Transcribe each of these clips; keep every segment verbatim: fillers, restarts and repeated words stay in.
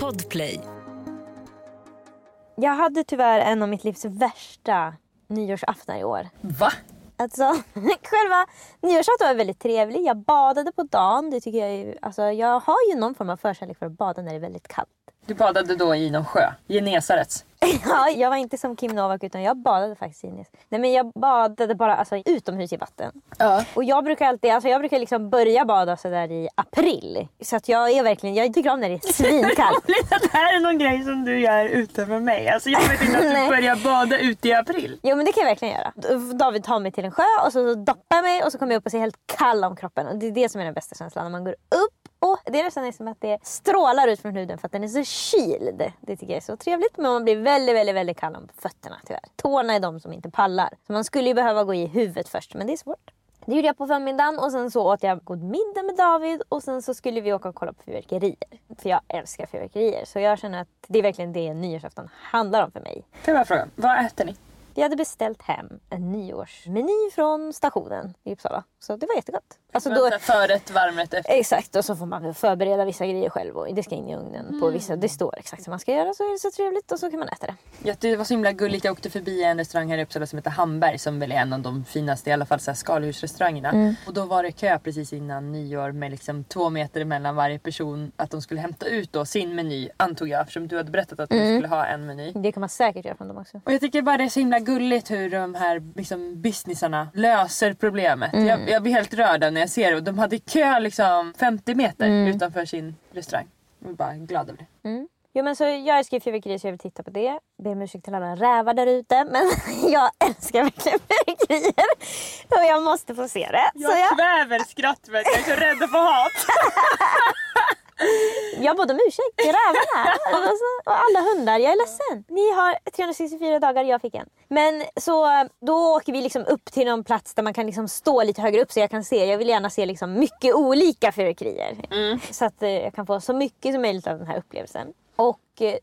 Podplay. Jag hade tyvärr en av mitt livs värsta nyårsafton i år. Va? Alltså, själva nyårsafton var väldigt trevlig. Jag badade på dagen. Det tycker jag är, alltså, jag har ju någon form av förkärlek för att bada när det är väldigt kallt. Du badade då i någon sjö? Genesarets? Ja, jag var inte som Kim Novak utan jag badade faktiskt i Ines. Nej, men jag badade bara alltså, utomhus i vatten. Ja. Och jag brukar alltid, alltså jag brukar liksom börja bada så där i april. Så att jag är verkligen, jag tycker om när det är svinkallt. Det här är någon grej som du gör ute med mig. Alltså jag vet inte att du börjar bada ute i april. Jo, men det kan jag verkligen göra. David tar mig till en sjö och så doppar jag mig och så kommer jag upp och ser helt kall om kroppen. Och det är det som är den bästa känslan när man går upp. Och det är nästan som att det strålar ut från huden för att den är så kyld. Det tycker jag är så trevligt. Men man blir väldigt, väldigt, väldigt kall om fötterna tyvärr. Tårna är de som inte pallar. Så man skulle ju behöva gå i huvudet först, men det är svårt. Det gjorde jag på förmiddagen och sen så åt jag god middag med David. Och sen så skulle vi åka och kolla på fyrverkerier. För jag älskar fyrverkerier. Så jag känner att det är verkligen det nyårsafton handlar om för mig. Kan jag fråga, vad äter ni? Vi hade beställt hem en nyårsmeny från stationen i Uppsala. Så det var jättegott. Alltså då... Förrätt, varmrätt, efter. Exakt, och så får man förbereda vissa grejer själv. Och det ska in i ugnen mm. på vissa. Det står exakt hur man ska göra, så är det så trevligt. Och så kan man äta det. Ja, det var så himla gulligt. Jag åkte förbi en restaurang här i Uppsala som heter Hamberg. Som väl är en av de finaste, i alla fall så här skaldjursrestaurangerna. Mm. Och då var det kö precis innan nyår med liksom två meter emellan varje person. Att de skulle hämta ut då sin meny, antog jag. Eftersom du hade berättat att mm. de skulle ha en meny. Det kan man säkert göra från dem också. Och jag tycker bara det är så himla gulligt hur de här liksom, businessarna löser problemet. Mm. Jag, jag blir helt rörd när jag ser det. Och de hade kö liksom femtio meter mm. utanför sin restaurang. Jag är bara glad över det. Mm. Jo, men så jag älskar fyrverkerier så jag vill titta på det. Ber om ursäkt till alla rävar där ute. Men jag älskar verkligen fyrverkerier. Och jag måste få se det. Jag, så jag kväver skratt för att jag är så rädd för hat. Jag bad om ursäkt till rävarna och alla hundar. Jag är ledsen. Ni har trehundrasextiofyra dagar, jag fick en. Men så då åker vi liksom upp till någon plats där man kan liksom stå lite högre upp så jag kan se. Jag vill gärna se liksom mycket olika fyrverkerier. Mm. Så att jag kan få så mycket som möjligt av den här upplevelsen. Och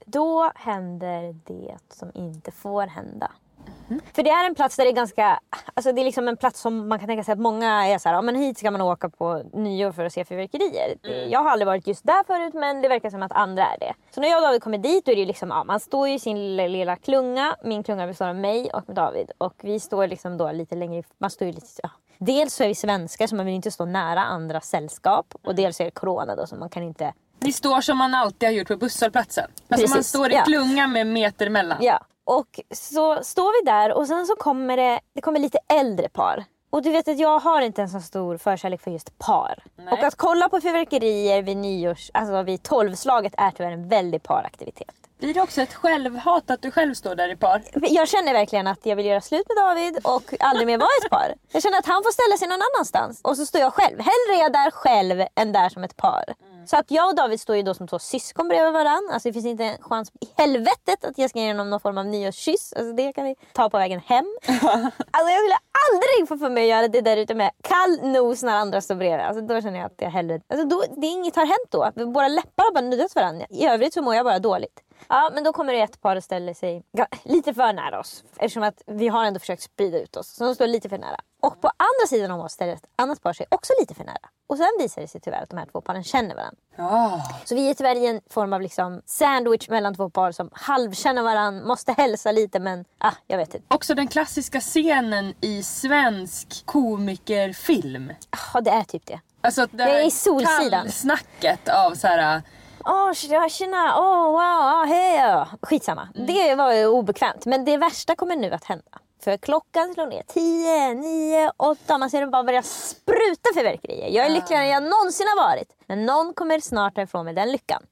då händer det som inte får hända. Mm. För det är en plats där det är ganska, alltså det är liksom en plats som man kan tänka sig att många är så här, ja men hit ska man åka på nyår för att se fyrverkerier. Mm. Jag har aldrig varit just där förut, men det verkar som att andra är det. Så när jag och David kommer dit då är det liksom, ja man står i sin lilla, lilla klunga, min klunga består av mig och David. Och vi står liksom då lite längre, man står ju lite, ja. Dels så är vi svenskar så man vill inte stå nära andra sällskap och dels är det corona då så man kan inte. Ni står som man alltid har gjort på busshållplatsen. Alltså precis, man står i ja. klunga med meter emellan. Ja. Och så står vi där och sen så kommer det, det kommer lite äldre par. Och du vet att jag har inte en så stor förkärlek för just par. Nej. Och att kolla på fyrverkerier vid nyårs, alltså vid tolvslaget är tyvärr en väldigt paraktivitet. Blir det också ett självhat att du själv står där i par? Jag känner verkligen att jag vill göra slut med David och aldrig mer vara ett par. Jag känner att han får ställa sig någon annanstans. Och så står jag själv. Hellre är jag där själv än där som ett par. Mm. Så att jag och David står ju då som två syskon bredvid varandra. Alltså det finns inte en chans i helvetet att jag ska ge honom någon form av nyårskyss. Alltså det kan vi ta på vägen hem. Alltså jag skulle aldrig få för mig att göra det där ute med kall nos när andra står bredvid. Alltså då känner jag att jag hellre... Alltså då, det är inget har hänt då. Våra läppar har bara nuddat varandra. I övrigt så mår jag bara dåligt. Ja, men då kommer det ett par och ställer sig lite för nära oss. Eftersom att vi har ändå försökt sprida ut oss. Så de står lite för nära. Och på andra sidan om oss ställer ett annat par sig också lite för nära. Och sen visar det sig tyvärr att de här två paren känner varandra. Oh. Så vi är tyvärr i en form av liksom sandwich mellan två par som halvkänner varandra. Måste hälsa lite men, ah, jag vet inte. Också den klassiska scenen i svensk komikerfilm. Ja, det är typ det. Alltså det, det är i Solsidan. Snacket av så här... Åh, oh, tjena, åh, oh, wow, hej. Skitsamma. Mm. Det var ju obekvämt. Men det värsta kommer nu att hända. För klockan slår ner tio, nio, åtta. Man ser den bara börja spruta fyrverkerier. Jag är lyckligare än jag någonsin har varit. Men någon kommer snart ifrån med den lyckan.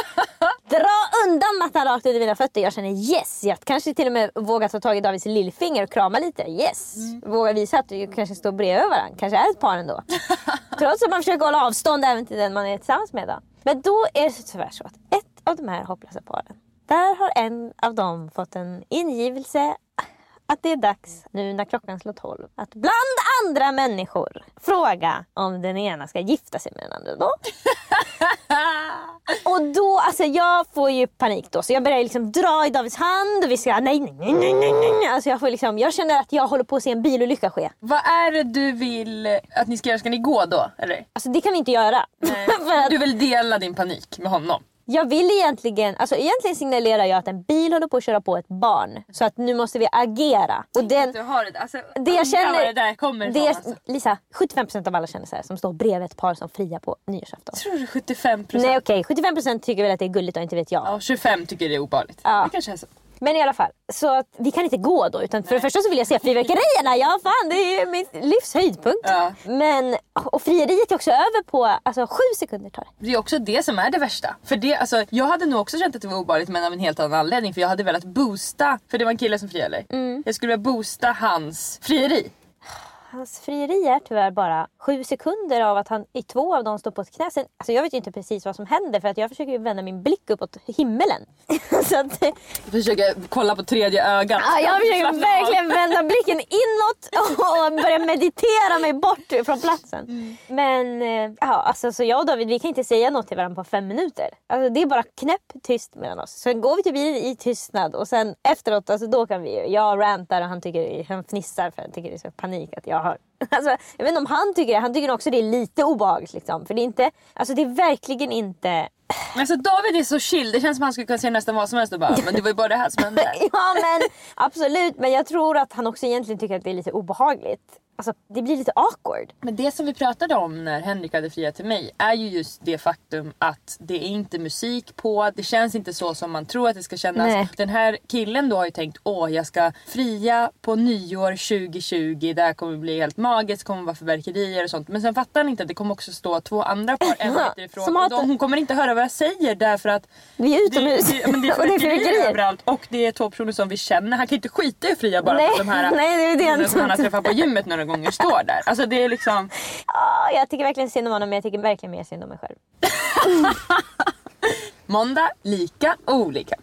Dra undan mattan rakt ut i mina fötter. Jag känner yes. Jag kanske till och med vågar ta tag i Davids lillfinger och krama lite. Yes. Mm. Vågar visa att du kanske står bredvid varandra. Kanske är ett par ändå. Trots att man försöker hålla avstånd även till den man är tillsammans med. Då. Men då är det tyvärr så att ett av de här hopplösa paren. Där har en av dem fått en ingivelse att det är dags nu när klockan slår tolv att bland andra människor fråga om den ena ska gifta sig med den andra då. Och då, alltså jag får ju panik då. Så jag börjar liksom dra i Davids hand och vi ska, nej, nej, nej, nej, nej. Alltså jag får liksom, jag känner att jag håller på att se en bilolycka ske. Vad är det du vill att ni ska göra? Ska ni gå då, eller? Alltså det kan vi inte göra. Nej. För att... Du vill dela din panik med honom? Jag vill egentligen, alltså egentligen signalerar jag att en bil håller på att köra på ett barn. Så att nu måste vi agera. Och den, du har det, alltså, det jag känner, det där kommer det ifrån, är, alltså. Lisa, sjuttiofem procent av alla kändisar som står bredvid ett par som friar på nyårsafton. Tror du sjuttiofem procent? Nej okej, okay. sjuttiofem procent tycker väl att det är gulligt och inte vet jag. Ja, tjugofem tycker det är obehagligt. Ja. Det kanske är så. Men i alla fall, så att vi kan inte gå då. Utan för det första så vill jag se fyrverkerierna. Ja fan, det är mitt livs höjdpunkt. Ja. Men, och frieriet är också över på alltså, sju sekunder tar det. Det är också det som är det värsta. För det, alltså, jag hade nog också känt att det var obehagligt, men av en helt annan anledning. För jag hade velat boosta, för det var en kille som friade. Mm. Jag skulle vilja boosta hans frieri. Hans frieri är tyvärr bara sju sekunder av att han i två av dem står på ett knä. Sen, alltså jag vet ju inte precis vad som händer för att jag försöker vända min blick uppåt himmelen. Så att, jag försöker kolla på tredje ögat. Ja, jag försöker verkligen vända blicken inåt och börja meditera mig bort från platsen. Mm. Men ja, alltså, så jag och David, vi kan inte säga något till varandra på fem minuter. Alltså, det är bara knäpp tyst mellan oss. Sen går vi till bilen i tystnad och sen efteråt, alltså, då kan vi, jag rantar och han, tycker, han fnissar för han tycker det är så panik att jag har. Alltså, jag vet inte om han tycker det. Han tycker också det är lite obehagligt liksom. För det är inte, alltså det är verkligen inte. Alltså David är så chill. Det känns som att han skulle kunna säga nästan vad som helst och bara, men det var ju bara det här som hände. Ja men absolut. Men jag tror att han också egentligen tycker att det är lite obehagligt. Alltså det blir lite awkward. Men det som vi pratade om när Henrik hade friat till mig är ju just det faktum att det är inte musik på. Det känns inte så som man tror att det ska kännas. Nej. Den här killen då har ju tänkt, åh jag ska fria på nyår tjugo tjugo. Det här kommer bli helt magiskt, kommer vara förverkerier och sånt. Men sen fattar han inte att det kommer också stå två andra par en meter ifrån. Som och hatar... de, hon kommer inte höra vad jag säger därför att vi är utomhus. Det, det, men det är förverkerier överallt. Och det är två personer som vi känner. Han kan inte skita i att fria bara Nej. för de här Nej, det är det personerna som han har träffat på gymmet några gånger står där. Alltså det är liksom... Oh, jag tycker verkligen synd om honom, men jag tycker verkligen mer synd om mig själv. Måndag, lika och olika.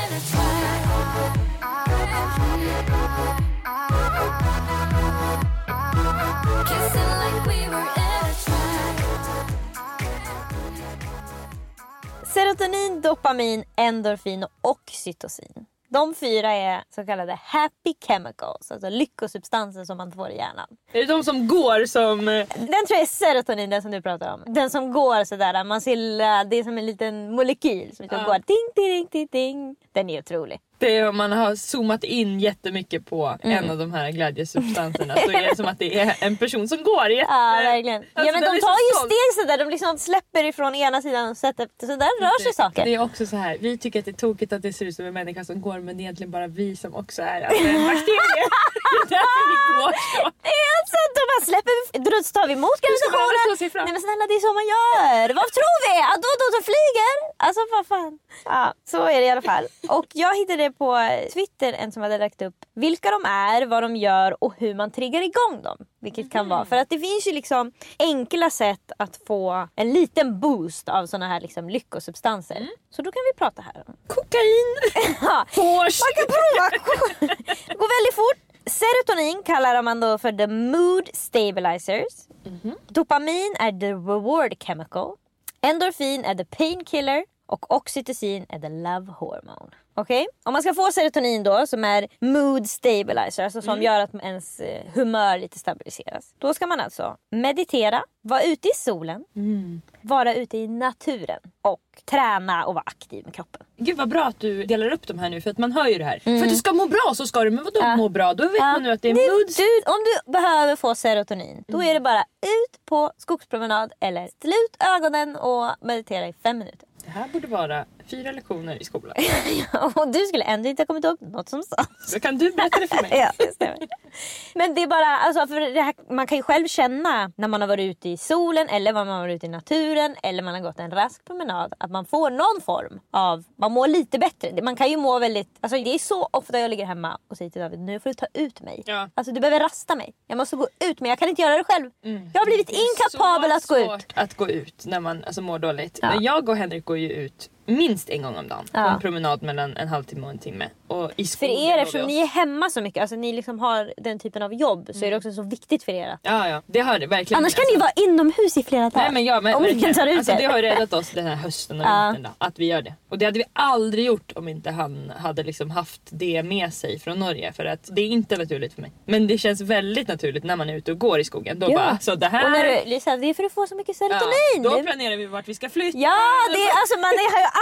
Serotonin, dopamin, endorfin och oxytocin. De fyra är så kallade happy chemicals, alltså lyckosubstanser som man får i hjärnan. Är det de som går som... Den tror jag är serotonin, den som du pratar om. Den som går sådär, man ser, det är som en liten molekyl som ja. går ding, ding, ding, ding. Den är otrolig. Det är, man har zoomat in jättemycket på mm. en av de här glädjesubstanserna. Så är det som att det är en person som går jätte... Ja, verkligen. Alltså, ja, men de tar ju steg sådär. De liksom släpper ifrån ena sidan och sätter... Så där rör sig saker. Det är också så här. Vi tycker att det är tokigt att det ser ut som en människa som går. Men det är egentligen bara vi som också är alltså, en bakterie. Det är därför vi går så. Det är alltså att de bara släpper... Då tar vi emot gravitationen. Nej men snälla, det är så man gör. Vad tror vi? Att då, då, då flyger? Alltså vad fan. Ja, så är det i alla fall. Och jag hittade på Twitter en som hade lagt upp vilka de är, vad de gör och hur man triggar igång dem. Vilket kan mm. vara. För att det finns ju liksom enkla sätt att få en liten boost av såna här liksom lyckosubstanser. Mm. Så då kan vi prata här om kokain. Ja, man kan prova. Det går väldigt fort. Serotonin kallar man då för the mood stabilizers. Mm-hmm. Dopamin är the reward chemical. Endorfin är the painkiller. Och oxytocin är the love hormone. Okej? Okay? Om man ska få serotonin då, som är mood stabilizer, alltså som mm. gör att ens humör lite stabiliseras. Då ska man alltså meditera, vara ute i solen, mm. vara ute i naturen och träna och vara aktiv med kroppen. Gud vad bra att du delar upp de här nu, för att man hör ju det här. Mm. För att du ska må bra så ska du, men vadå ja. må bra? Då vet ja. man nu att det är det, mood. Du, om du behöver få serotonin, mm. då är det bara ut på skogspromenad eller slut ögonen och meditera i fem minuter. Det här borde vara fyra lektioner i skolan. Ja, och du skulle ändå inte ha kommit ihåg något som sa. Så kan du berätta det för mig. Ja, det stämmer. Men det är bara, alltså, för det här, man kan ju själv känna när man har varit ute i solen eller när man har varit ute i naturen eller man har gått en rask promenad att man får någon form av, man mår lite bättre. Man kan ju må väldigt, alltså det är så ofta jag ligger hemma och säger till David, nu får du ta ut mig. Ja. Alltså du behöver rasta mig. Jag måste gå ut, men jag kan inte göra det själv. Mm. Jag har blivit inkapabel att gå ut. Det är svårt att gå ut när man alltså, mår dåligt. Ja. Jag och Henrik går ju ut minst en gång om dagen. Ja. På en promenad mellan en halvtimme och en timme. Och i för er, eftersom ni är hemma så mycket, alltså ni liksom har den typen av jobb, så mm. är det också så viktigt för er. Att... Ja, ja, det har det verkligen. Annars kan alltså... ni vara inomhus i flera dagar. Nej, men ja, men, om men, ni tar ut alltså, det har ju räddat oss den här hösten och ja. vintern då, att vi gör det. Och det hade vi aldrig gjort om inte han hade liksom haft det med sig från Norge. För att det är inte naturligt för mig. Men det känns väldigt naturligt när man är ute och går i skogen. Då ja. bara, så det här... Och när du, Lisa, det är för att få så mycket serotonin. Ja, då planerar vi vart vi ska flytta. Ja, det är, alltså man är, har ju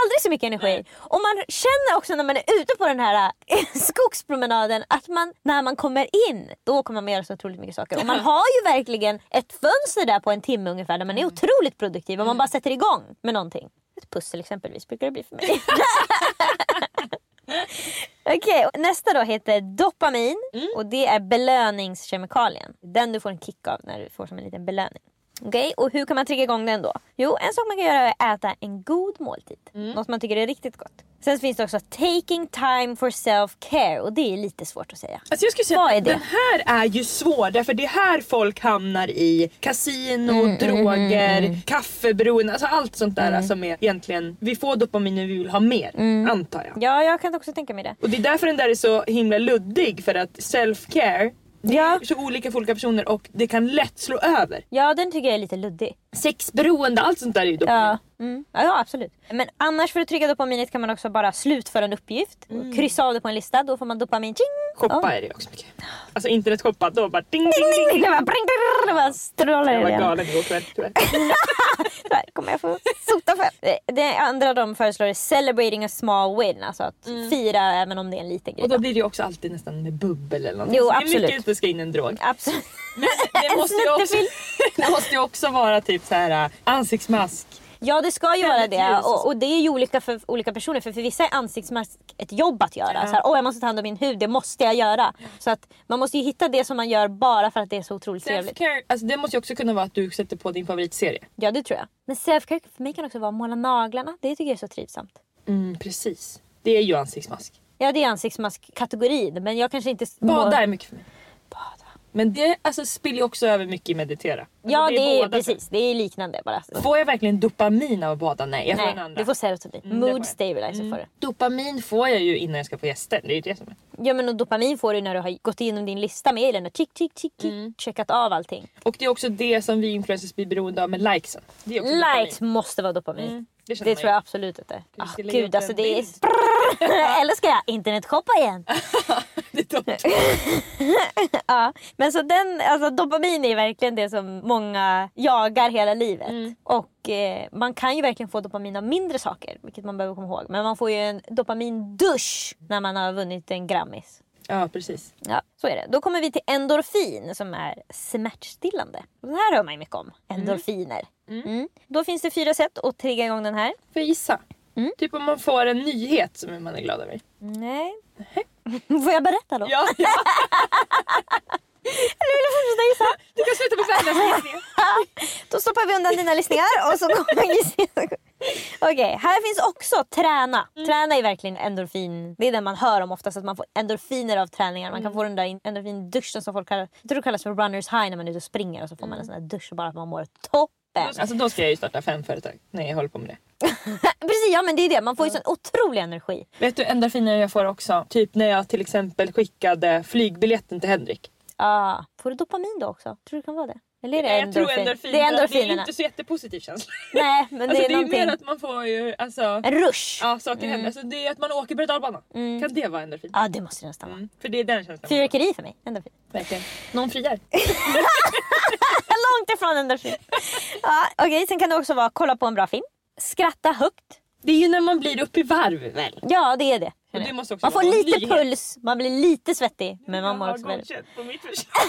aldrig så mycket energi. Nej. Och man känner också när man är ute på den här skogspromenaden att man, när man kommer in, då kommer man göra så otroligt mycket saker. Och man har ju verkligen ett fönster där på en timme ungefär där man är otroligt produktiv och man bara sätter igång med någonting. Ett pussel exempelvis brukar det bli för mig. Okej, okay, nästa då heter dopamin. Mm. Och det är belöningskemikalien. Den du får en kick av när du får som en liten belöning. Okej, okay, och hur kan man trigga igång den då? Jo, en sak man kan göra är att äta en god måltid. Mm. Något man tycker är riktigt gott. Sen finns det också taking time for self-care. Och det är lite svårt att säga. Alltså jag skulle säga att den här är ju svår. Därför det är här folk hamnar i kasino, mm, droger, mm, mm. kaffeberoende. Alltså allt sånt där mm. som är egentligen, vi får dopamin när vi vill ha mer, mm. antar jag. Ja, jag kan också tänka mig det. Och det är därför den där är så himla luddig. För att self-care, det ja. är så olika för olika personer och det kan lätt slå över. Ja, den tycker jag är lite luddig. Sexberoende, allt sånt där är ju dopamin. Ja. Mm. Ja, absolut. Men annars för att trigga dopaminet kan man också bara slutföra en uppgift. Mm. Och kryssa av det på en lista, då får man dopamin. Ching! Shoppa oh. är det också mycket. Alltså internetshoppa, då bara ding ding ding ding. Det var bring ding. Det var strålar. Jag var galen igår kväll, tyvärr. Tyvärr kommer jag få sota för. Det andra de föreslår är celebrating a small win. Alltså att mm. fira även om det är en liten grej. Och då blir det ju också alltid nästan med bubbel eller något. Jo, så absolut. Det är mycket att ska in en drog. Absolut. Men det måste ju också, det måste ju också vara typ så här ansiktsmask. Ja, det ska ju vara det. Och, och det är ju olika för olika personer. För för vissa är ansiktsmask ett jobb att göra. Ja. Så här, åh, jag måste ta hand om min hud, det måste jag göra. Ja. Så att man måste ju hitta det som man gör bara för att det är så otroligt trevligt. Self-care, alltså det måste ju också kunna vara att du sätter på din favoritserie. Ja, det tror jag. Men self-care för mig kan också vara att måla naglarna. Det tycker jag är så trivsamt. Mm, precis. Det är ju ansiktsmask. Ja, det är ansiktsmask-kategorin. Men jag kanske inte... Bada är mycket för mig. Bada. Men det alltså, spiller ju också över mycket i meditera. Alltså, ja, det är, det är precis. Det är liknande bara. Får jag verkligen dopamin av att bada? Nej, jag får Nej, en andra. Du får serotonin. Mm, Mood stabilizer mm. får du. Dopamin får jag ju innan jag ska få gäster. Det är ju det som är. Ja, men och dopamin får du när du har gått igenom din lista med den och tick, tick, tick, tick, mm. checkat av allting. Och det är också det som vi influencers blir beroende av med likesen. Det är också likes dopamin. Måste vara dopamin. Mm. Det, det tror jag absolut att det är. Ah, gud, alltså det är... Eller ska jag internetshoppa igen? Det är ja, men så den, alltså dopamin är verkligen det som många jagar hela livet. Mm. Och eh, man kan ju verkligen få dopamin av mindre saker, vilket man behöver komma ihåg. Men man får ju en dopamindusch när man har vunnit en Grammis. Ja, precis. Ja, så är det. Då kommer vi till endorfin som är smärtstillande. Den här hör man ju mycket om. Endorfiner. Mm. Mm. Då finns det fyra sätt att trigga igång den här. Får jag gissa? Mm. Typ om man får en nyhet som man är glad över. Nej. Får jag berätta då? Ja. ja. Eller vill du fortsätta gissa? Du kan sluta med färdiga. Då stoppar vi undan dina listningar och så kommer jag gissa. Okej, okay, här finns också träna. Mm. Träna är verkligen endorfin. Det är det man hör om oftast, att man får endorfiner av träningar. Man kan mm. få den där endorfinduschen som folk kallar, jag tror det kallas för runners high, när man är ute och springer och så får man en sån här dusch och bara att man mår toppen. Alltså då ska jag ju starta fem företag. Nej, jag håller på med det. Precis, ja men det är det. Man får ju sån otrolig energi. Vet du, endorfiner jag får också. Typ när jag till exempel skickade flygbiljetten till Henrik. Ja, ah, får du dopamin då också? Tror du det kan vara det? Eller är det jag endorfin? tror endorfin. Det är endorfinerna. Det är inte så jättepositiv känsla. Nej, men alltså, det är det någonting. är mer att man får ju alltså en rush. Ja, saker mm. händer. Alltså det är att man åker berg och dalbana. Mm. Kan det vara endorfin? Ja, det måste det nästan vara. Mm. För det är den känslan. Fyrverkeri för mig, endorfin. Verkligen. Någon friar. Långt ifrån endorfin. Ja, okej, okay, sen kan det också vara kolla på en bra film. Skratta högt. Det är ju när man blir upp i varv väl? Ja, det är det. Och det måste också man får lite nyhet. Puls, man blir lite svettig, men man mår också väldigt. På mitt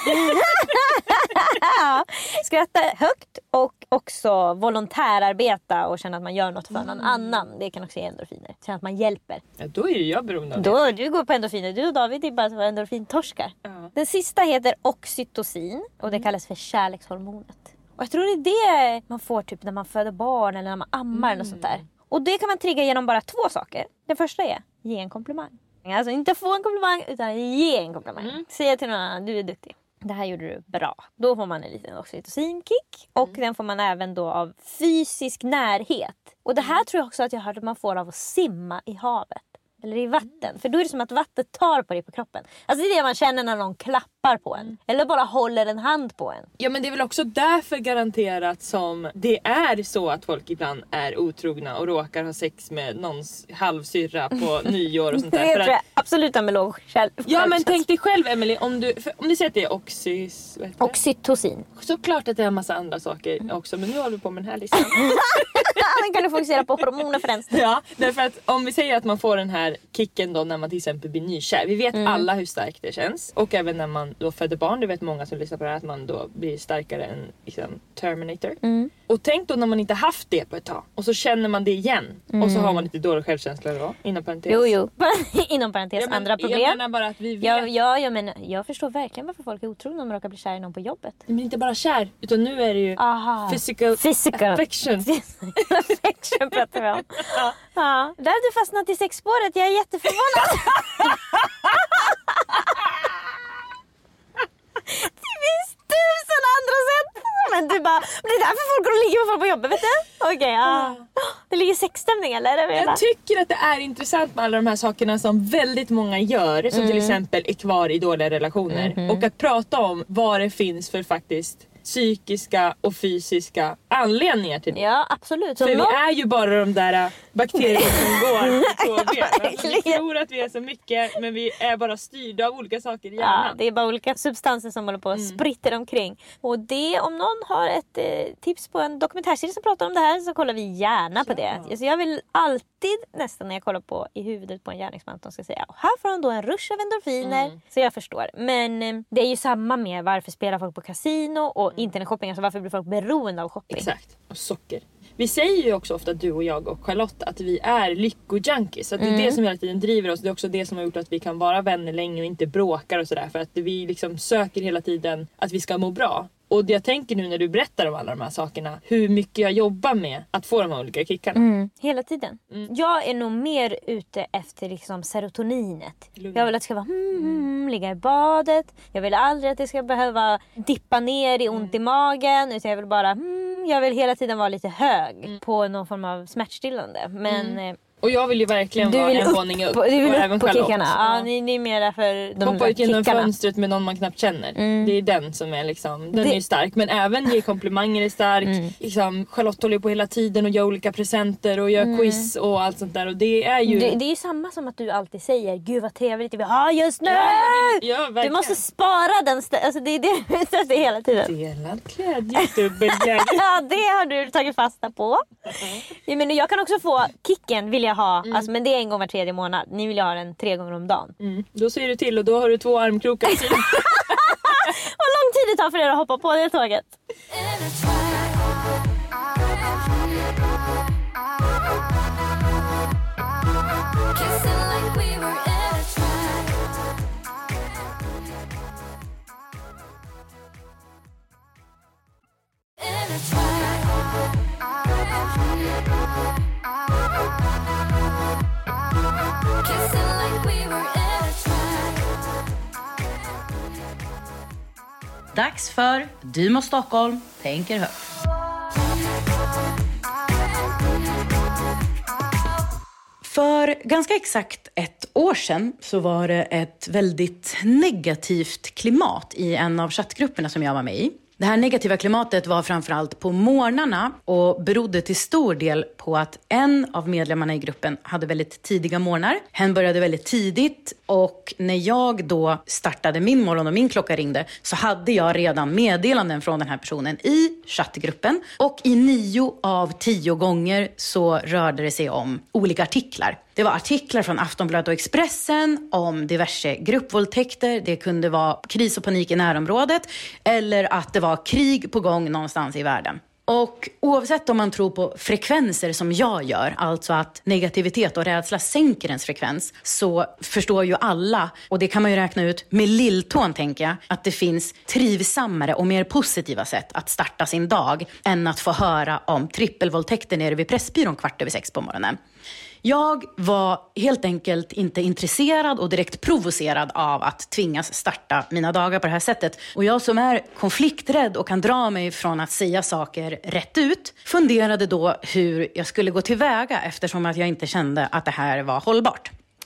ja, skratta högt och också volontärarbeta och känna att man gör något för någon mm. annan. Det kan också ge endorfiner. Känna att man hjälper. Ja, då är ju jag beroende av det. Då, du går på endorfiner. Du och David är bara så endorfintorskar. Ja. Den sista heter oxytocin och det kallas för kärlekshormonet. Och jag tror det är det man får typ när man föder barn eller när man ammar mm. eller sånt där. Och det kan man trigga genom bara två saker. Det första är ge en komplimang. Alltså inte få en komplimang utan ge en komplimang. Mm. Säga till någon annan, du är duktig. Det här gjorde du bra. Då får man en liten oxytocinkick. Och mm. den får man även då av fysisk närhet. Och det här mm. tror jag också att jag hörde att man får av att simma i havet. Eller i vatten. Mm. För då är det som att vattnet tar på dig på kroppen. Alltså det är det man känner när någon klappar klappar på en. Eller bara håller en hand på en. Ja, men det är väl också därför garanterat som det är så att folk ibland är otrogna och råkar ha sex med någons halvsyrra på nyår och sånt där. Det För tror jag att, absolut med låg själv. ja, men tänk dig själv, Emily, om du, för, om du säger att det är oxys... vad heter det? Oxytocin. Såklart att det är en massa andra saker också, men nu håller vi på med den här listan. Den kan du fokusera på hormoner främst. Ja, därför att om vi säger att man får den här kicken då när man till exempel blir nykär. Vi vet mm. alla hur starkt det känns. Och även när man då föder barn, det vet många som lyssnar på det här, att man då blir starkare än liksom, Terminator. Mm. Och tänk då när man inte haft det på ett tag. Och så känner man det igen. Mm. Och så har man lite dålig självkänsla då, inom parentes. Jo, jo. inom parentes, ja, men, andra problem. Jag menar bara att vi vet. Ja, ja, jag, menar, jag förstår verkligen varför folk är otrogna om de råkar bli kär i någon på jobbet. Men inte bara kär, utan nu är det ju Aha. physical, physical affection. affection pratar vi om. Ja. Ja. Där har du fastnat i sexspåret, jag är jätteförvånad. Det finns tusen andra sätt. Men du bara, men det är därför folk går och ligger med folk på jobbet, vet du? Okej, okay, ja. Det ligger sexstämning eller? Jag, jag tycker att det är intressant med alla de här sakerna som väldigt många gör. Som mm. till exempel är kvar i dåliga relationer. Mm-hmm. Och att prata om vad det finns för faktiskt psykiska och fysiska anledningar till det. Ja, absolut. För så vi någon... är ju bara de där bakterierna som går på ben. Alltså, vi tror att vi är så mycket, men vi är bara styrda av olika saker i hjärnan. Ja, det är bara olika substanser som håller på och mm. spritter omkring. Och det, om någon har ett eh, tips på en dokumentärserie som pratar om det här, så kollar vi gärna på det. Så jag vill alltid, nästan när jag kollar på i huvudet på en gärningsman, att de ska säga, här får han då en rush av endorfiner. Mm. Så jag förstår. Men eh, det är ju samma med varför spelar folk på kasino och mm. internetshopping. Alltså varför blir folk beroende av shopping? Exakt. Och socker. Vi säger ju också ofta, du och jag och Charlotte, att vi är lyckojunkies. Så att det är mm. det som hela tiden driver oss. Det är också det som har gjort att vi kan vara vänner länge och inte bråkar och sådär. För att vi liksom söker hela tiden att vi ska må bra. Och jag tänker nu när du berättar om alla de här sakerna, hur mycket jag jobbar med att få de här olika kickarna. Mm, hela tiden. Mm. Jag är nog mer ute efter liksom serotoninet. Lugn. Jag vill att det ska vara hmm, hmm, ligga i badet. Jag vill aldrig att det ska behöva dippa ner i ont mm. i magen. Utan jag vill bara, hmm, jag vill hela tiden vara lite hög mm. på någon form av smärtstillande. Men... Mm. Och jag vill ju verkligen du vara vill en upp, våning upp. Du vill och upp även på Charlotte. kickarna. Ja, ni, ni är mera för de hoppa ut genom kickarna. Fönstret med någon man knappt känner. Mm. Det är den som är liksom, den det... är ju stark. Men även ge komplimanger är stark. Mm. Liksom, Charlotte håller på hela tiden och gör olika presenter och gör mm. quiz och allt sånt där. Och det är ju... Det, det är ju samma som att du alltid säger, gud vad trevligt det vi har just nu! Ja, ja, du måste spara den st- alltså det är det du är ute hela tiden. Delad glädje, dubbelglädje. Ja, det har du tagit fasta på. Mm. Ja, men jag kan också få kicken, vill jag ha. Mm. Alltså, men det är en gång var tredje månad. Ni vill ha den tre gånger om dagen. Mm. Då ser du till och då har du två armkrokar. Vad lång tid det tar för er att hoppa på det tåget. Dags för Dymo Stockholm tänker högt. För ganska exakt ett år sedan så var det ett väldigt negativt klimat i en av chattgrupperna som jag var med i. Det här negativa klimatet var framförallt på morgnarna och berodde till stor del på att en av medlemmarna i gruppen hade väldigt tidiga morgnar. Hen började väldigt tidigt och när jag då startade min morgon och min klocka ringde så hade jag redan meddelanden från den här personen i chattgruppen. Och i nio av tio gånger så rörde det sig om olika artiklar. Det var artiklar från Aftonbladet och Expressen om diverse gruppvåldtäkter. Det kunde vara kris och panik i närområdet eller att det var krig på gång någonstans i världen. Och oavsett om man tror på frekvenser som jag gör, alltså att negativitet och rädsla sänker ens frekvens, så förstår ju alla, och det kan man ju räkna ut med lilltån tänker jag, att det finns trivsammare och mer positiva sätt att starta sin dag än att få höra om trippelvåldtäkter nere vid Pressbyrån kvart över sex på morgonen. Jag var helt enkelt inte intresserad och direkt provocerad av att tvingas starta mina dagar på det här sättet. Och jag som är konflikträdd och kan dra mig från att säga saker rätt ut funderade då hur jag skulle gå tillväga eftersom att jag inte kände att det här var hållbart.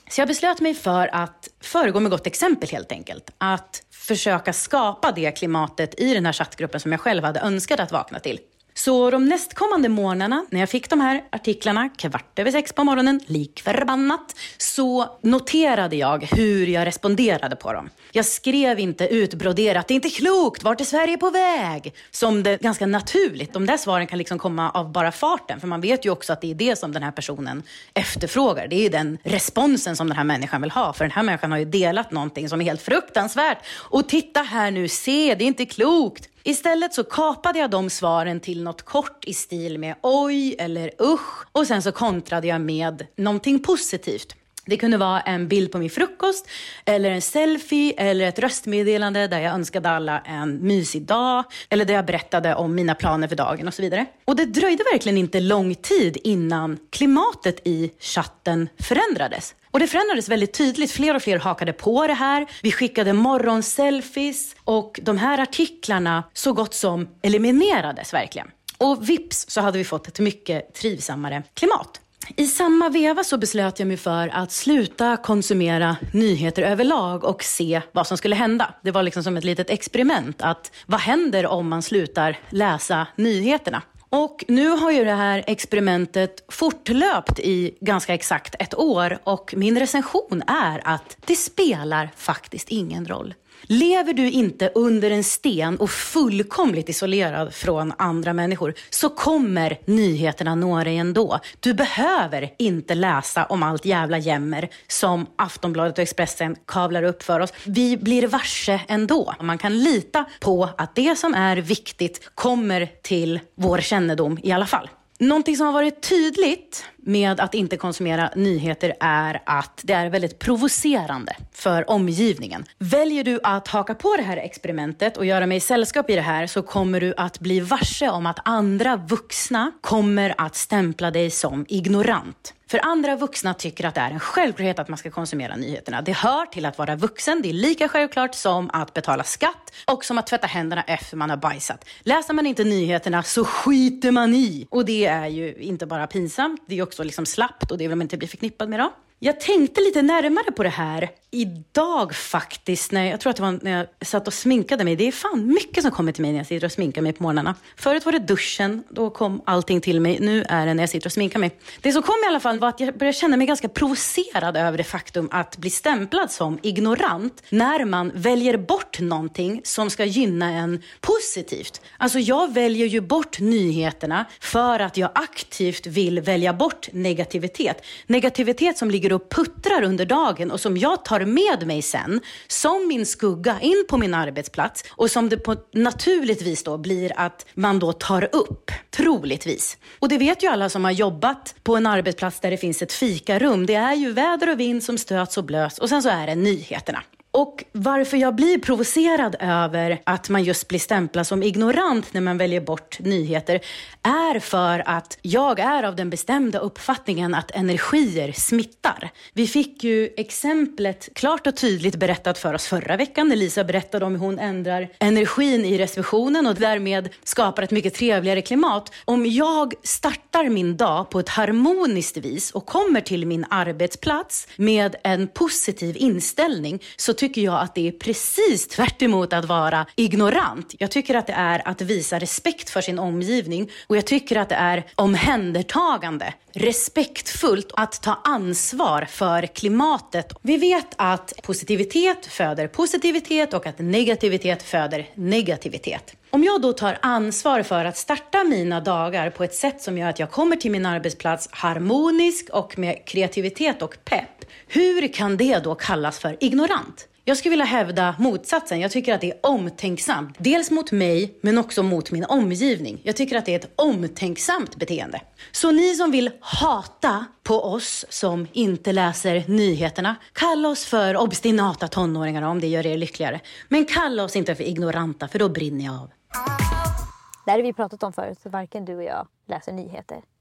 Så jag beslöt mig för att föregå med gott exempel helt enkelt. Att försöka skapa det klimatet i den här chattgruppen som jag själv hade önskat att vakna till. Så de nästkommande månaderna, när jag fick de här artiklarna kvart över sex på morgonen, lik förbannat, så noterade jag hur jag responderade på dem. Jag skrev inte utbroderat, det är inte klokt, vart är Sverige på väg? Som det ganska naturligt, de där svaren kan liksom komma av bara farten. För man vet ju också att det är det som den här personen efterfrågar. Det är den responsen som den här människan vill ha. För den här människan har ju delat någonting som är helt fruktansvärt. Och titta här nu, se, det är inte klokt. Istället så kapade jag de svaren till något kort i stil med oj eller usch. Och sen så kontrade jag med någonting positivt. Det kunde vara en bild på min frukost eller en selfie eller ett röstmeddelande där jag önskade alla en mysig dag eller där jag berättade om mina planer för dagen och så vidare. Och det dröjde verkligen inte lång tid innan klimatet i chatten förändrades. Och det förändrades väldigt tydligt. Fler och fler hakade på det här. Vi skickade morgonselfies och de här artiklarna så gott som eliminerades verkligen. Och vips så hade vi fått ett mycket trivsammare klimat. I samma veva så beslöt jag mig för att sluta konsumera nyheter överlag och se vad som skulle hända. Det var liksom som ett litet experiment att vad händer om man slutar läsa nyheterna? Och nu har ju det här experimentet fortlöpt i ganska exakt ett år och min recension är att det spelar faktiskt ingen roll. Lever du inte under en sten och fullkomligt isolerad från andra människor så kommer nyheterna nå dig ändå. Du behöver inte läsa om allt jävla jämmer som Aftonbladet och Expressen kavlar upp för oss. Vi blir varse ändå. Man kan lita på att det som är viktigt kommer till vår kännedom i alla fall. Någonting som har varit tydligt med att inte konsumera nyheter är att det är väldigt provocerande för omgivningen. Väljer du att haka på det här experimentet och göra mig sällskap i det här så kommer du att bli varse om att andra vuxna kommer att stämpla dig som ignorant. För andra vuxna tycker att det är en självklarhet att man ska konsumera nyheterna. Det hör till att vara vuxen. Det är lika självklart som att betala skatt och som att tvätta händerna efter man har bajsat. Läser man inte nyheterna så skiter man i. Och det är ju inte bara pinsamt. Det är också liksom slappt och det vill man inte bli förknippad med då. Jag tänkte lite närmare på det här idag faktiskt. När, jag tror att det var när jag satt och sminkade mig. Det är fan mycket som kommer till mig när jag sitter och sminkar mig på morgnarna. Förut var det duschen, då kom allting till mig. Nu är det när jag sitter och sminkar mig. Det som kom i alla fall var att jag började känna mig ganska provocerad över det faktum att bli stämplad som ignorant när man väljer bort någonting som ska gynna en positivt. Alltså jag väljer ju bort nyheterna för att jag aktivt vill välja bort negativitet. Negativitet som ligger och puttrar under dagen och som jag tar med mig sen som min skugga in på min arbetsplats och som det på naturligtvis då blir att man då tar upp, troligtvis. Och det vet ju alla som har jobbat på en arbetsplats där det finns ett fikarum. Det är ju väder och vind som stöts och blös och sen så är det nyheterna. Och varför jag blir provocerad över att man just blir stämplad som ignorant när man väljer bort nyheter är för att jag är av den bestämda uppfattningen att energier smittar. Vi fick ju exemplet klart och tydligt berättat för oss förra veckan när Lisa berättade om hur hon ändrar energin i receptionen och därmed skapar ett mycket trevligare klimat. Om jag startar min dag på ett harmoniskt vis och kommer till min arbetsplats med en positiv inställning så tycker jag att det är precis tvärt emot att vara ignorant. Jag tycker att det är att visa respekt för sin omgivning och jag tycker att det är omhändertagande, respektfullt att ta ansvar för klimatet. Vi vet att positivitet föder positivitet och att negativitet föder negativitet. Om jag då tar ansvar för att starta mina dagar på ett sätt som gör att jag kommer till min arbetsplats harmonisk och med kreativitet och pepp, hur kan det då kallas för ignorant? Jag skulle vilja hävda motsatsen. Jag tycker att det är omtänksamt. Dels mot mig, men också mot min omgivning. Jag tycker att det är ett omtänksamt beteende. Så ni som vill hata på oss som inte läser nyheterna, kalla oss för obstinata tonåringar om det gör er lyckligare. Men kalla oss inte för ignoranta, för då brinner jag av. Det har vi pratat om förut, så varken du och jag läser nyheter.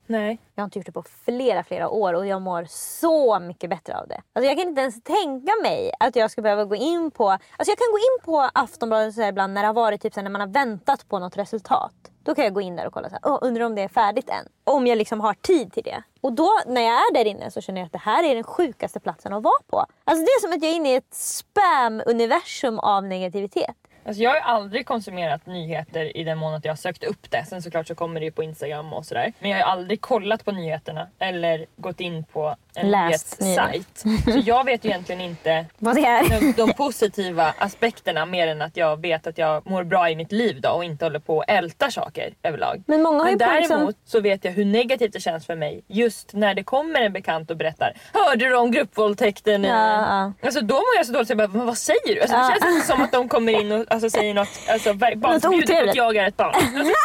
Nej. Jag har inte gjort det på flera, flera år och jag mår så mycket bättre av det. Alltså jag kan inte ens tänka mig att jag ska behöva gå in på... Alltså jag kan gå in på Aftonbladet så här ibland när det har varit typ så här, när man har väntat på något resultat. Då kan jag gå in där och kolla så här, oh, undrar om det är färdigt än. Om jag liksom har tid till det. Och då när jag är där inne så känner jag att det här är den sjukaste platsen att vara på. Alltså det är som att jag är inne i ett spam-universum av negativitet. Alltså jag har aldrig konsumerat nyheter i den mån att jag har sökt upp det. Sen såklart så kommer det ju på Instagram och sådär. Men jag har aldrig kollat på nyheterna eller gått in på en nyhetssajt. Så jag vet ju egentligen inte vad det är. De, de positiva aspekterna mer än att jag vet att jag mår bra i mitt liv då och inte håller på och ältar saker överlag. Men, många har Men ju däremot liksom... så vet jag hur negativt det känns för mig just när det kommer en bekant och berättar, hörde du om gruppvåldtäkten? Ja. Alltså då mår jag så dåligt så jag bara, men vad säger du? Alltså, det Ja. känns som att de kommer in och alltså, säger något, alltså barn som bjuder på att jag är ett barn.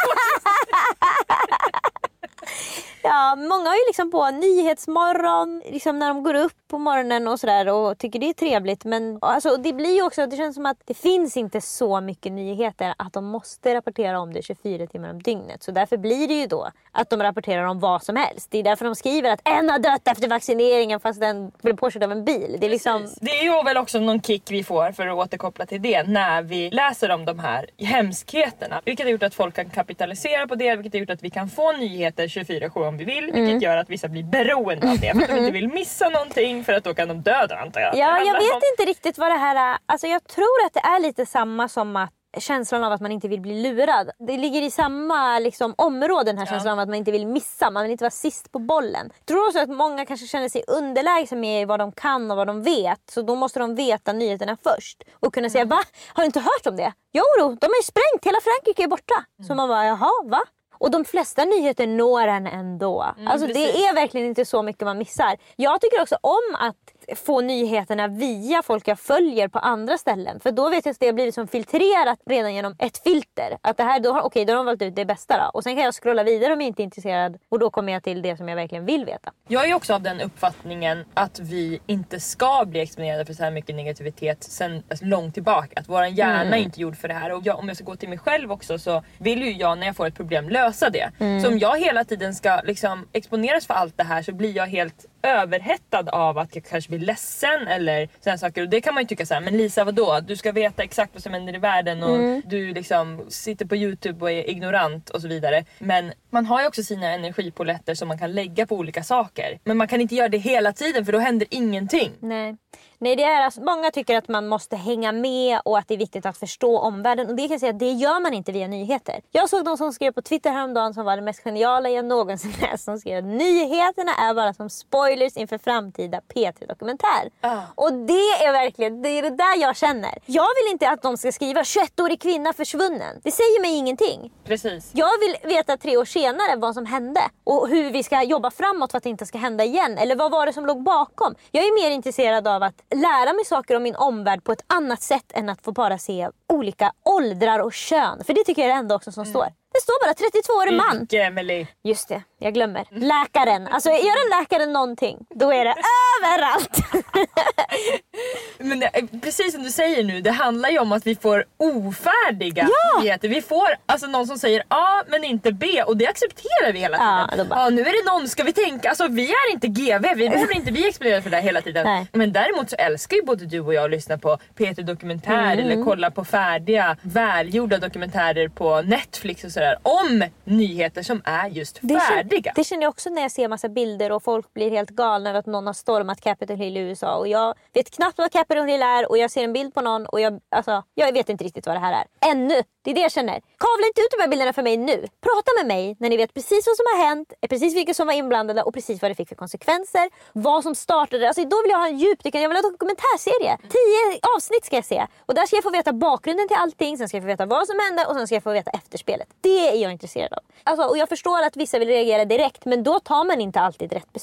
Ja, många har ju liksom på nyhetsmorgon liksom när de går upp på morgonen och sådär och tycker det är trevligt. Men alltså, det blir ju också, det känns som att det finns inte så mycket nyheter att de måste rapportera om det tjugofyra timmar om dygnet. Så därför blir det ju då att de rapporterar om vad som helst. Det är därför de skriver att en har dött efter vaccineringen fast den blev påkörd av en bil. Det är liksom... Det är ju väl också någon kick vi får för att återkoppla till det när vi läser om de här hemskheterna. Vilket har gjort att folk kan kapitalisera på det, vilket har gjort att vi kan få nyheter tjugofyra sju om vi vill. Vilket mm. gör att vissa blir beroende av det för att de inte vill missa någonting för att då kan de döda, antar jag. Ja, jag vet om... inte riktigt vad det här är. Alltså jag tror att det är lite samma som att känslan av att man inte vill bli lurad. Det ligger i samma liksom, område, den här ja. känslan av att man inte vill missa. Man vill inte vara sist på bollen. Jag tror också att många kanske känner sig underlägsna med vad de kan och vad de vet. Så då måste de veta nyheterna först. Och kunna säga, mm. va? Har du inte hört om det? Jo, då, de är ju sprängt. Hela Frankrike är borta. Mm. Så man bara, jaha, va? Och de flesta nyheter når en ändå. Mm, alltså precis. Det är verkligen inte så mycket man missar. Jag tycker också om att få nyheterna via folk jag följer på andra ställen. För då vet jag att det har blivit som filtrerat redan genom ett filter. Att det här, då har, okej, då har de valt ut det bästa då. Och sen kan jag scrolla vidare om jag inte är intresserad. Och då kommer jag till det som jag verkligen vill veta. Jag är också av den uppfattningen att vi inte ska bli exponerade för så här mycket negativitet sen alltså, långt tillbaka. Att vår hjärna mm. är inte gjord för det här. Och jag, om jag ska gå till mig själv också så vill ju jag när jag får ett problem lösa det. Mm. Så om jag hela tiden ska liksom, exponeras för allt det här så blir jag helt överhettad av att jag kanske blir ledsen eller sådana saker. Och det kan man ju tycka så här, men Lisa, vadå? Du ska veta exakt vad som händer i världen och mm. du liksom sitter på YouTube och är ignorant och så vidare. Men man har ju också sina energipoletter som man kan lägga på olika saker. Men man kan inte göra det hela tiden för då händer ingenting. Nej. Nej, det är alltså, många tycker att man måste hänga med och att det är viktigt att förstå omvärlden. Och det kan jag säga att det gör man inte via nyheter. Jag såg de som skrev på Twitter häromdagen som var det mest geniala jag någonsin läst. Som skrev att nyheterna är bara som spoilers inför framtida P tre-dokumentär. Uh. Och det är verkligen, det är det där jag känner. Jag vill inte att de ska skriva tjugoett-årig kvinna försvunnen. Det säger mig ingenting. Precis. Jag vill veta tre år senare vad som hände. Och hur vi ska jobba framåt för att det inte ska hända igen. Eller vad var det som låg bakom? Jag är mer intresserad av att lära mig saker om min omvärld på ett annat sätt än att få bara se olika åldrar och kön. För det tycker jag är det enda också som mm. står. Det står bara trettiotvåårig man. Vilke, Emily. Just det, jag glömmer. Läkaren. Alltså gör en läkare någonting, då är det överallt. Men det, precis som du säger nu, det handlar ju om att vi får ofärdiga ja. nyheter. Vi får alltså någon som säger A men inte B och det accepterar vi hela tiden. Ja, ja, nu är det någon, ska vi tänka, alltså vi är inte G V, vi behöver inte bli exponerade för det hela tiden. Nej. Men däremot så älskar ju både du och jag att lyssna på P tre-dokumentär mm. eller kolla på färdiga, välgjorda dokumentärer på Netflix och sådär. Om nyheter som är just det färdiga. Känner, det känner jag också när jag ser massa bilder och folk blir helt galna över att någon har stormat Capitol Hill i U S A. Och jag vet knappt vad Capitol Hill är och jag ser en bild på någon och jag, alltså, jag vet inte riktigt vad det här är. Ännu. Det är det jag känner. Kavla inte ut de här bilderna för mig nu. Prata med mig när ni vet precis vad som har hänt, precis vilka som var inblandade och precis vad det fick för konsekvenser. Vad som startade. Alltså då vill jag ha en djupdykning. Jag vill ha en dokumentärserie. Tio avsnitt ska jag se. Och där ska jag få veta bakgrunden till allting. Sen ska jag få veta vad som hände och sen ska jag få veta efterspelet. Det är jag intresserad av. Alltså, och jag förstår att vissa vill reagera direkt, men då tar man inte alltid rätt beslut.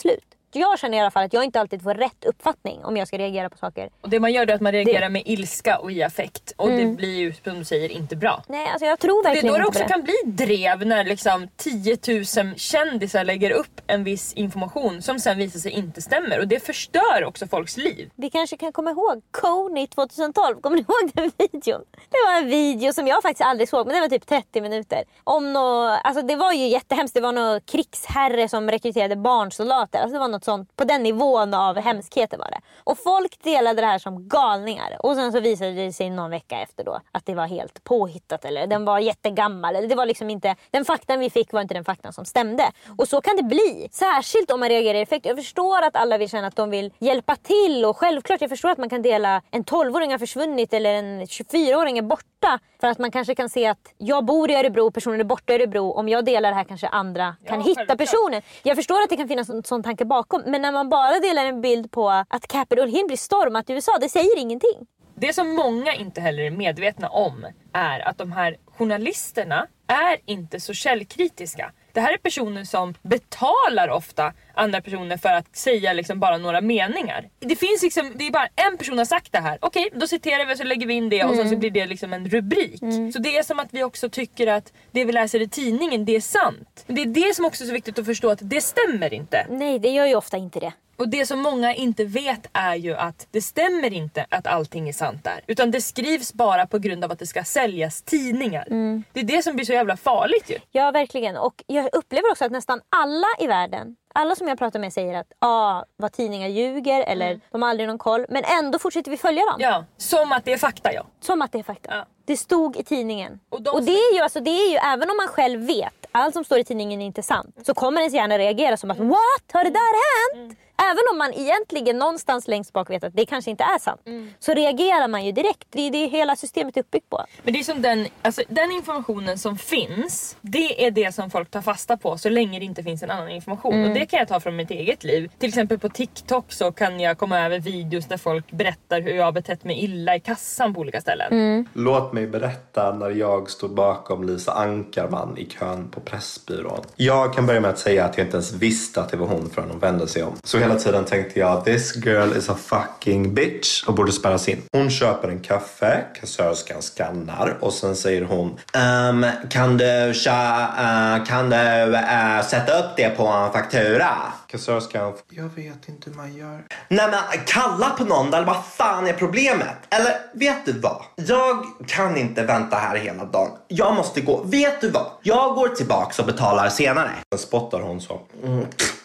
Jag känner i alla fall att jag inte alltid får rätt uppfattning om jag ska reagera på saker. Och det man gör är att man reagerar det... med ilska och i affekt. Och mm. det blir ju, som du säger, inte bra. Nej, alltså jag tror verkligen det är då det inte också det. kan bli drev när liksom tio tusen kändisar lägger upp en viss information som sen visar sig inte stämmer. Och det förstör också folks liv. Vi kanske kan komma ihåg Kony tjugohundratolv. Kommer ni ihåg den videon? Det var en video som jag faktiskt aldrig såg, men det var typ trettio minuter. Om nå, alltså det var ju jättehemskt. Det var någon krigsherre som rekryterade barnsoldater. Alltså det var något sånt. På den nivån av hemskheter var det. Och folk delade det här som galningar. Och sen så visade det sig någon vecka efter då att det var helt påhittat. Eller den var jättegammal. Eller det var liksom inte, den faktan vi fick var inte den faktan som stämde. Och så kan det bli. Särskilt om man reagerar i effekt. Jag förstår att alla vill känna att de vill hjälpa till. Och självklart jag förstår att man kan dela en tolvåring har försvunnit eller en tjugofyraåring är borta. För att man kanske kan se att jag bor i Örebro, personen är borta i Örebro. Om jag delar det här kanske andra kan ja, hitta självklart. Personen. Jag förstår att det kan finnas en sån tanke bakom. Men när man bara delar en bild på att Capitol Hill blir stormat i U S A, det säger ingenting. Det som många inte heller är medvetna om är att de här journalisterna är inte så källkritiska. Det här är personer som betalar ofta andra personer för att säga liksom bara några meningar. Det finns liksom, det är bara en person har sagt det här. Okej, då citerar vi och så lägger vi in det och mm. så blir det liksom en rubrik. Mm. Så det är som att vi också tycker att det vi läser i tidningen, det är sant. Det är det som också är så viktigt att förstå, att det stämmer inte. Nej, det gör ju ofta inte det. Och det som många inte vet är ju att det stämmer inte att allting är sant där. Utan det skrivs bara på grund av att det ska säljas tidningar. Mm. Det är det som blir så jävla farligt ju. Ja, verkligen. Och jag upplever också att nästan alla i världen, alla som jag pratar med säger att ah, vad tidningar ljuger eller mm. de har aldrig någon koll. Men ändå fortsätter vi följa dem. Ja, som att det är fakta, ja. Som att det är fakta. Ja. Det stod i tidningen. Och, de och det är ju alltså, det är ju även om man själv vet allt som står i tidningen är inte sant, så kommer ens hjärna reagera som att what? Har det där hänt? Mm. Även om man egentligen någonstans längst bak vet att det kanske inte är sant. Mm. Så reagerar man ju direkt. Det är det hela systemet är uppbyggt på. Men det är som den, alltså, den informationen som finns, det är det som folk tar fasta på så länge det inte finns en annan information. Mm. Och det kan jag ta från mitt eget liv. Till exempel på TikTok så kan jag komma över videos där folk berättar hur jag har betett mig illa i kassan på olika ställen. Mm. Låt mig berätta när jag stod bakom Lisa Ankarman i kön på Pressbyrån. Jag kan börja med att säga att jag inte ens visste att det var hon förrän hon vände sig om. Så hela tiden tänkte jag, this girl is a fucking bitch och borde spärras in. Hon köper en kaffe, kassörskan skannar och sen säger hon um, kan du, kö, uh, kan du uh, sätta upp det på en faktura? Kassörskan, jag vet inte hur man gör. Nej men kalla på någon, eller vad fan är problemet? Eller vet du vad? Jag kan inte vänta här hela dagen. Jag måste gå. Vet du vad? Jag går tillbaka och betalar senare. Sen spottar hon så. Mm.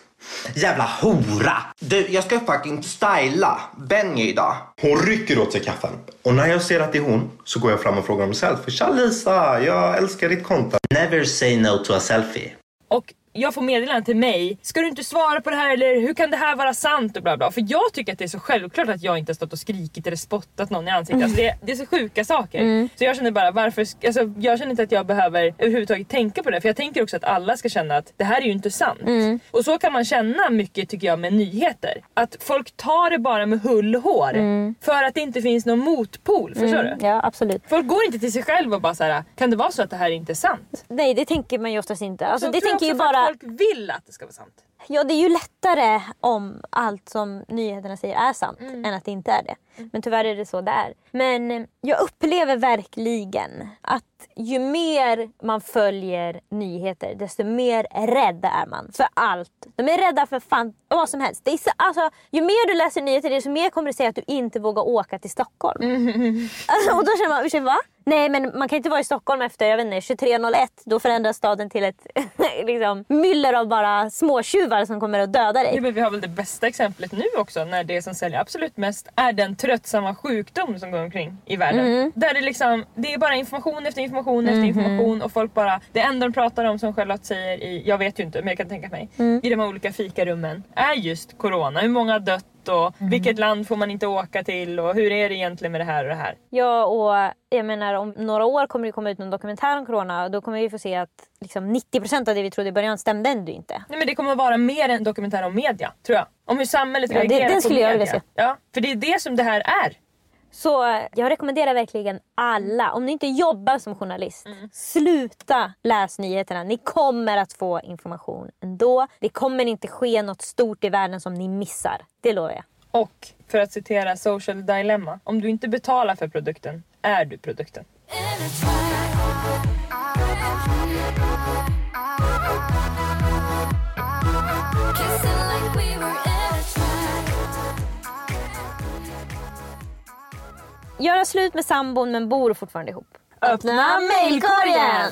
Jävla hora. Du, jag ska fucking styla Benny idag. Hon rycker åt sig kaffen. Och när jag ser att det är hon så går jag fram och frågar om selfie. Tja Lisa, jag älskar ditt konto. Never say no to a selfie. Och jag får meddelanden till mig. Ska du inte svara på det här? Eller hur kan det här vara sant? Och bla bla. För jag tycker att det är så självklart att jag inte har stått och skrikit eller spottat någon i ansiktet. Mm. Alltså det, det är så sjuka saker. Mm. Så jag känner bara varför... Alltså jag känner inte att jag behöver överhuvudtaget tänka på det. För jag tänker också att alla ska känna att det här är ju inte sant. Mm. Och så kan man känna mycket tycker jag med nyheter. Att folk tar det bara med hull och hår. Mm. För att det inte finns någon motpol. Förstår mm. du? Ja, absolut. Folk går inte till sig själv och bara så här: kan det vara så att det här är inte sant? Nej, det tänker man ju oftast inte. Alltså, så det tänker ju bara... folk vill att det ska vara sant. Ja, det är ju lättare om allt som nyheterna säger är sant mm. än att det inte är det. Mm. Men tyvärr är det så det är. Men jag upplever verkligen att ju mer man följer nyheter, desto mer rädda är man för allt. De är rädda för fan vad som helst. Det är så, alltså, ju mer du läser nyheter, desto mer kommer du säga att du inte vågar åka till Stockholm. Mm. Alltså, och då känner man, ursäkta, va? Nej, men man kan inte vara i Stockholm efter, jag vet inte, tjugotre noll ett. Då förändras staden till ett liksom, myller av bara småtjuvar som kommer att döda dig. Ja, men vi har väl det bästa exemplet nu också, när det som säljer absolut mest är den tröttsamma sjukdom som går omkring i världen. Mm. Där det liksom, det är bara information efter information efter mm. information och folk bara, det enda de pratar om som Charlotte säger i, jag vet ju inte men jag kan tänka mig, mm. i de här olika fikarummen är just corona. Hur många har dött och mm. vilket land får man inte åka till och hur är det egentligen med det här och det här. Ja, och jag menar om några år kommer det komma ut någon dokumentär om corona och då kommer vi få se att liksom nittio procent av det vi trodde i början stämde ändå inte. Nej, men det kommer att vara mer en dokumentär om media, tror jag. Om hur samhället ja, reagerar det, den på skulle media. Jag vilja se. Ja, för det är det som det här är. Så jag rekommenderar verkligen alla, om ni inte jobbar som journalist, mm. sluta läs nyheterna. Ni kommer att få information ändå. Det kommer inte ske något stort i världen som ni missar. Det lovar jag. Och för att citera Social Dilemma, om du inte betalar för produkten, är du produkten. Göra slut med sambon men bor fortfarande ihop. Öppna mejlkorgen!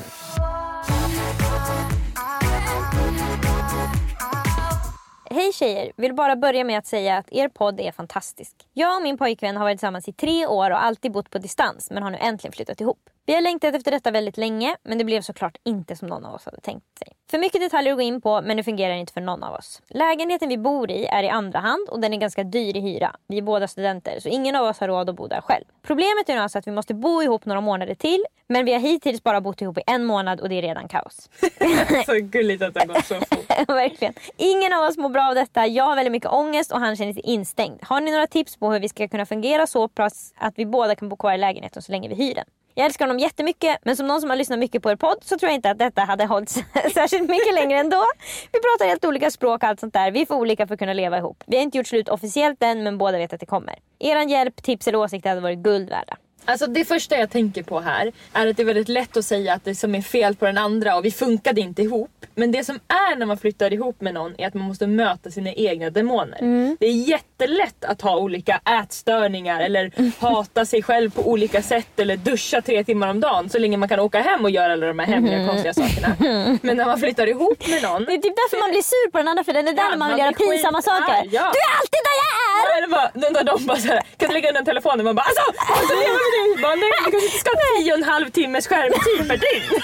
Hej tjejer, vill bara börja med att säga att er podd är fantastisk. Jag och min pojkvän har varit tillsammans i tre år och alltid bott på distans men har nu äntligen flyttat ihop. Vi har längtat efter detta väldigt länge, men det blev såklart inte som någon av oss hade tänkt sig. För mycket detaljer att gå in på, men det fungerar inte för någon av oss. Lägenheten vi bor i är i andra hand och den är ganska dyr i hyra. Vi är båda studenter, så ingen av oss har råd att bo där själv. Problemet är nu alltså att vi måste bo ihop några månader till, men vi har hittills bara bott ihop i en månad och det är redan kaos. Så gulligt att det har gått så fort. Verkligen. Ingen av oss mår bra av detta. Jag har väldigt mycket ångest och han känner sig instängd. Har ni några tips på hur vi ska kunna fungera så pass att vi båda kan bo kvar i lägenheten så länge vi hyr den? Jag älskar honom jättemycket, men som någon som har lyssnat mycket på er podd så tror jag inte att detta hade hållit särskilt mycket längre ändå. Vi pratar helt olika språk och allt sånt där. Vi är för olika för att kunna leva ihop. Vi har inte gjort slut officiellt än, men båda vet att det kommer. Eran hjälp, tips eller åsikter hade varit guld värda. Alltså det första jag tänker på här är att det är väldigt lätt att säga att det som är fel på den andra och vi funkade inte ihop. Men det som är när man flyttar ihop med någon är att man måste möta sina egna demoner. Mm. Det är jättelätt att ha olika ätstörningar eller hata sig själv på olika sätt eller duscha tre timmar om dagen så länge man kan åka hem och göra alla de här hemliga mm. konstiga sakerna. Men när man flyttar ihop med någon... Det är typ därför man blir sur på den andra, för den är där ja, man vill göra pinsamma saker. Ja. Du är alltid där jag är! Ja, eller bara, när de bara såhär, kan du lägga undan telefonen? Man bara, alltså! alltså Bara, nej, du kanske inte ska ha tio och en halv timmes skärmtid per dygn.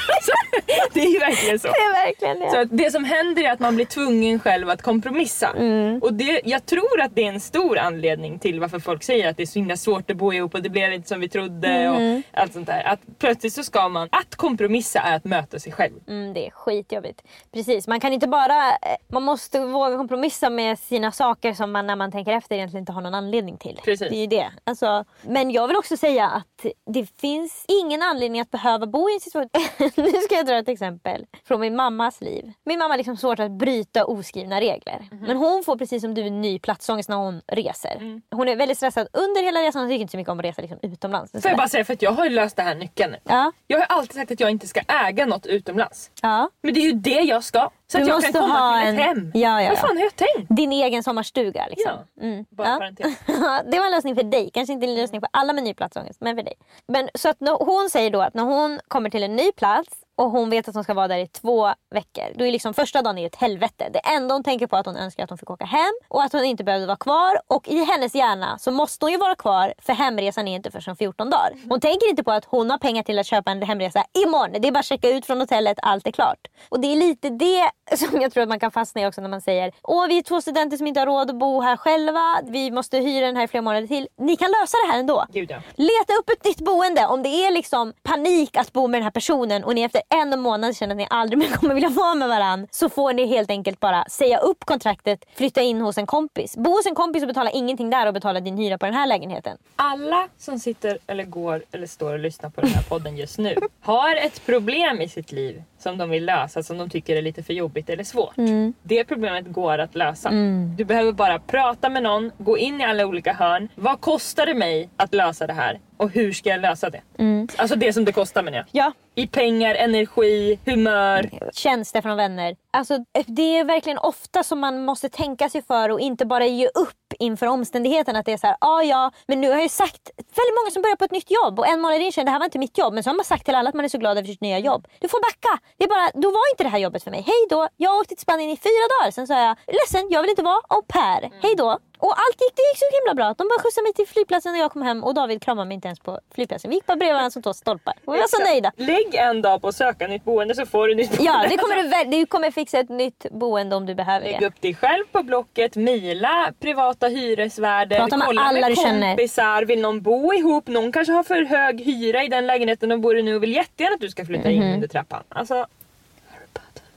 Det är ju verkligen så. Det är verkligen det. Så att det som händer är att man blir tvungen själv att kompromissa. Mm. Och det, jag tror att det är en stor anledning till varför folk säger att det är så himla svårt att bo ihop och det blev inte som vi trodde mm. och allt sånt där. Att plötsligt så ska man, att kompromissa är att möta sig själv. Mm, det är skitjobbigt. Precis, man kan inte bara, man måste våga kompromissa med sina saker som man när man tänker efter egentligen inte har någon anledning till. Precis. Det är ju det. Alltså, men jag vill också säga att det finns ingen anledning att behöva bo i en situation. Nu ska jag dra ett exempel från min mammas liv. Min mamma har liksom svårt att bryta oskrivna regler. Mm-hmm. Men hon får precis som du en ny platsångest när hon reser. Mm. Hon är väldigt stressad under hela resan. Hon tycker inte så mycket om att resa liksom, utomlands. Får jag bara säga, för att jag har ju löst det här nyckeln. Ja. Jag har alltid sagt att jag inte ska äga något utomlands. Ja. Men det är ju det jag ska. Så du att jag måste kan komma ha till en... ett hem. Ja, ja, ja. Vad fan har jag tänkt? Din egen sommarstuga liksom. Ja, mm. bara ja. parentes. Det var en lösning för dig. Kanske inte en lösning för alla med ny platsångest, men för dig. Men så att när hon säger då att när hon kommer till en ny plats och hon vet att hon ska vara där i två veckor. Då är liksom första dagen är ett helvete. Det enda hon tänker på är att hon önskar att hon fick åka hem. Och att hon inte behövde vara kvar. Och i hennes hjärna så måste hon ju vara kvar. För hemresan är inte för som fjorton dagar. Hon tänker inte på att hon har pengar till att köpa en hemresa imorgon. Det är bara att checka ut från hotellet, allt är klart. Och det är lite det som jag tror att man kan fastna i också när man säger: åh, vi är två studenter som inte har råd att bo här själva. Vi måste hyra den här i flera månader till. Ni kan lösa det här ändå. Gud, ja. Leta upp ett nytt boende. Om det är liksom panik att bo med den här personen och ni efter en månad känner att ni aldrig mer kommer vilja vara med varandra, så får ni helt enkelt bara säga upp kontraktet, flytta in hos en kompis. Bo hos en kompis och betala ingenting där och betala din hyra på den här lägenheten. Alla som sitter eller går eller står och lyssnar på den här podden just nu har ett problem i sitt liv som de vill lösa, som de tycker är lite för jobbigt eller svårt. Mm. Det problemet går att lösa. Mm. Du behöver bara prata med någon, gå in i alla olika hörn. Vad kostar det mig att lösa det här? Och hur ska jag lösa det? Mm. Alltså det som det kostar, men jag. Ja. I pengar, energi, humör. Tjänster från vänner. Alltså det är verkligen ofta som man måste tänka sig för och inte bara ge upp inför omständigheten. Att det är så här, ja ja, men nu har jag ju sagt väldigt många som börjar på ett nytt jobb. Och en månad in känner det här var inte mitt jobb. Men så har man sagt till alla att man är så glad över sitt nya jobb. Du får backa. Det är bara, då var inte det här jobbet för mig. Hej då, jag åkte till Spanien i fyra dagar. Sen sa jag, ledsen, jag vill inte vara au pair. Mm. Hej då. Och allt gick, det gick så himla bra. De bara skjutsade mig till flygplatsen när jag kom hem. Och David kramade mig inte ens på flygplatsen. Vi gick bara bredvid varandra som två stolpar. Och jag var så nöjda. Lägg en dag på att söka nytt boende så får du nytt boende. Ja, det kommer du, väl, du kommer fixa ett nytt boende om du behöver det. Lägg upp dig själv på Blocket. Mila privata hyresvärdar. Prata med kolla alla med du kompisar. Känner. Vill någon bo ihop? Någon kanske har för hög hyra i den lägenheten de bor i nu och vill jättegärna att du ska flytta mm-hmm. in under trappan. Alltså...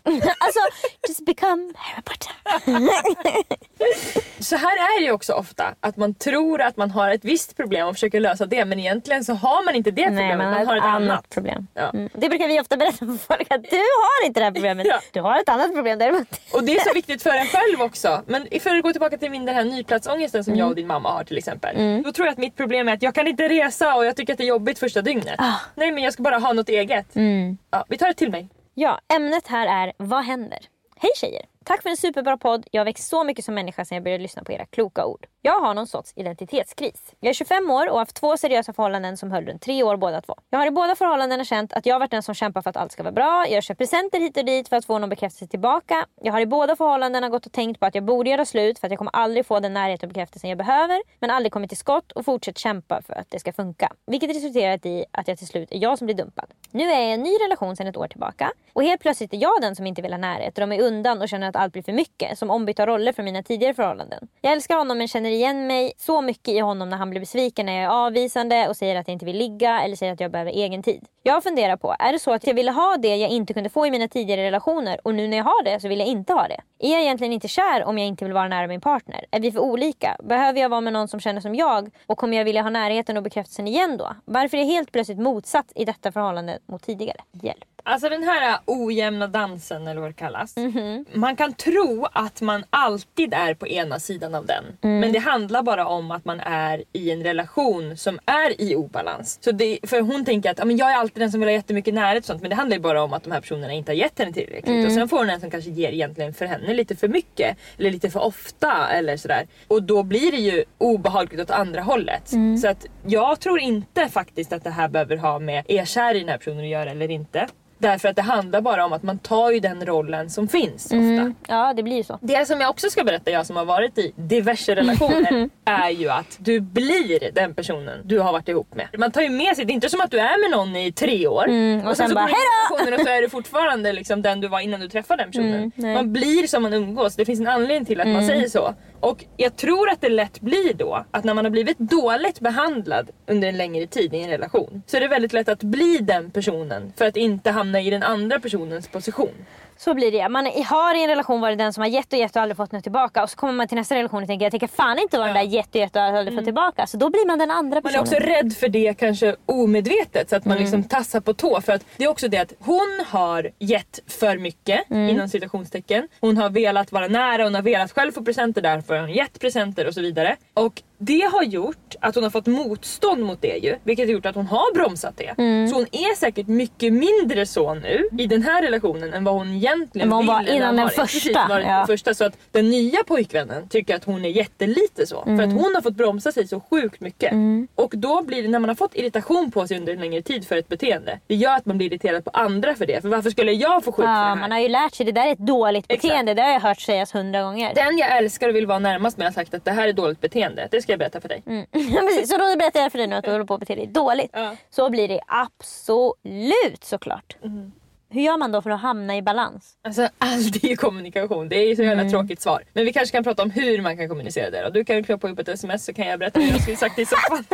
Alltså, just become Harry Potter. Så här är det ju också ofta. Att man tror att man har ett visst problem och försöker lösa det. Men egentligen så har man inte det problemet. Nej, man, man har ett annat, annat. problem. Ja. Mm. Det brukar vi ofta berätta för folk. Att du har inte det här problemet. Ja. Du har ett annat problem däremot. Och det är så viktigt för en själv också. Men för att gå tillbaka till min den här nyplatsångesten som mm. jag och din mamma har till exempel. Mm. Då tror jag att mitt problem är att jag kan inte resa och jag tycker att det är jobbigt första dygnet. Ah. Nej, men jag ska bara ha något eget. Mm. Ja, vi tar det till mig. Ja, ämnet här är vad händer? Hej tjejer! Tack för en superbra podd. Jag har växt så mycket som människa sedan jag började lyssna på era kloka ord. Jag har någon sorts identitetskris. Jag är tjugofem år och har haft två seriösa förhållanden som höll runt tre år båda två. Jag har i båda förhållandena känt att jag har varit den som kämpar för att allt ska vara bra. Jag köper presenter hit och dit för att få någon bekräftelse tillbaka. Jag har i båda förhållandena gått och tänkt på att jag borde göra slut för att jag kommer aldrig få den närhet och bekräftelsen jag behöver. Men aldrig kommit till skott och fortsätter kämpa för att det ska funka. Vilket resulterat i att jag till slut är jag som blir dumpad. Nu är jag i en ny relation sedan ett år tillbaka. Och helt plötsligt är jag den som inte vill ha närhet. Drar mig undan och känner att allt blir för mycket. Som ombytta roller från mina tidigare förhållanden. Jag älskar honom men känner igen mig så mycket i honom när han blir besviken när jag är avvisande och säger att jag inte vill ligga eller säger att jag behöver egen tid. Jag funderar på, är det så att jag ville ha det jag inte kunde få i mina tidigare relationer och nu när jag har det så vill jag inte ha det? Är jag egentligen inte kär om jag inte vill vara nära min partner? Är vi för olika? Behöver jag vara med någon som känner som jag? Och kommer jag vilja ha närheten och bekräftelsen igen då? Varför är jag helt plötsligt motsatt i detta förhållande mot tidigare? Hjälp. Alltså den här ojämna dansen eller vad det kallas. Mm-hmm. Man kan tro att man alltid är på ena sidan av den. Mm. Men det handlar bara om att man är i en relation som är i obalans. Så det, för hon tänker att jag är alltid den som vill ha jättemycket närhet och sånt. Men det handlar ju bara om att de här personerna inte har gett henne tillräckligt. Mm. Och sen får hon en som kanske ger egentligen för henne lite för mycket. Eller lite för ofta eller sådär. Och då blir det ju obehagligt åt andra hållet. Mm. Så att jag tror inte faktiskt att det här behöver ha med är kär i den här personen att göra eller inte. Därför att det handlar bara om att man tar ju den rollen som finns ofta. Mm. Ja, det blir ju så. Det som jag också ska berätta, jag som har varit i diverse relationer, är ju att du blir den personen du har varit ihop med. Man tar ju med sig, det är inte som att du är med någon i tre år. Mm. Och, och sen, sen så bara, hejdå! Och så är du fortfarande liksom den du var innan du träffade den personen. Mm. Man blir som man umgås, det finns en anledning till att mm. man säger så. Och jag tror att det lätt blir då att när man har blivit dåligt behandlad under en längre tid i en relation så är det väldigt lätt att bli den personen för att inte hamna i den andra personens position. Så blir det. Man har i en relation varit den som har gett och gett och aldrig fått något tillbaka. Och så kommer man till nästa relation och tänker jag tänker fan inte vara ja. den där gett och gett och aldrig mm. fått tillbaka. Så då blir man den andra personen. Man är också rädd för det kanske omedvetet. Så att man mm. liksom tassar på tå. För att det är också det att hon har gett för mycket mm. inom citationstecken. Hon har velat vara nära. Hon har velat själv få presenter. Därför har hon gett presenter och så vidare. Och det har gjort att hon har fått motstånd mot det ju. Vilket har gjort att hon har bromsat det. Mm. Så hon är säkert mycket mindre så nu i den här relationen än vad hon egentligen hon vill. Var innan den första. Var ja. första. Så att den nya pojkvännen tycker att hon är jättelite så. Mm. För att hon har fått bromsa sig så sjukt mycket. Mm. Och då blir det, när man har fått irritation på sig under en längre tid för ett beteende. Det gör att man blir irriterad på andra för det. För varför skulle jag få skit ja, för det här? Man har ju lärt sig, det där är ett dåligt beteende. Exakt. Det har jag hört sägas hundra gånger. Den jag älskar och vill vara närmast med har sagt att det här är dåligt beteende. Det ska jag berätta för dig. Mm. Precis, så då berättar jag för dig nu att du håller på att bete dig dåligt. Ja. Så blir det absolut såklart. Mm. Hur gör man då för att hamna i balans? Alltså allt är kommunikation. Det är ju så jävla mm. tråkigt svar. Men vi kanske kan prata om hur man kan kommunicera det. Och du kan klippa upp ett sms så kan jag berätta hur jag skulle sagt det i soffan.